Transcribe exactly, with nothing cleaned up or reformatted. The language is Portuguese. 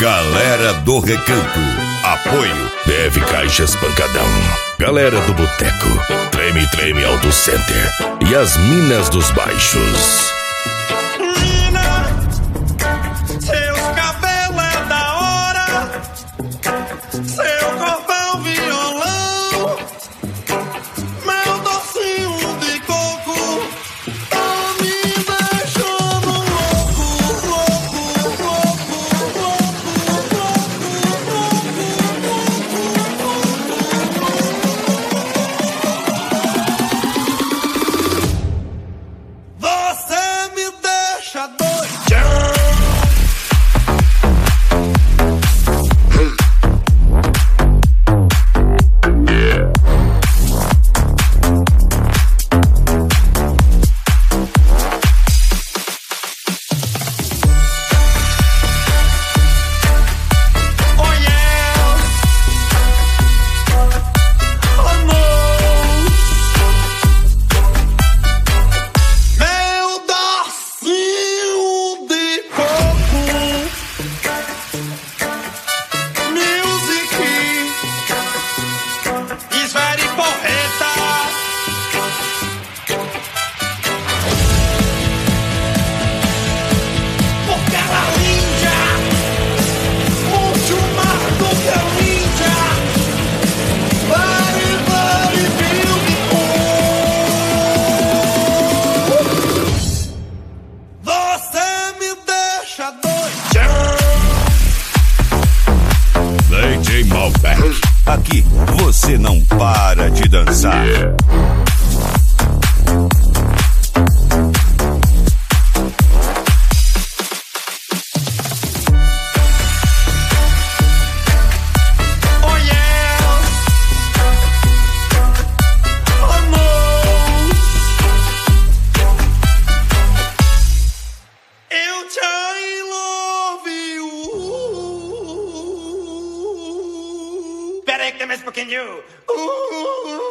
Galera do Recanto. Apoio B F Caixas Pancadão. Galera do Boteco. Treme Treme Auto Center. E as Minas dos Baixos. Aqui você não para de dançar. Peraí que tem mais um pouquinho. Uh, uh, uh.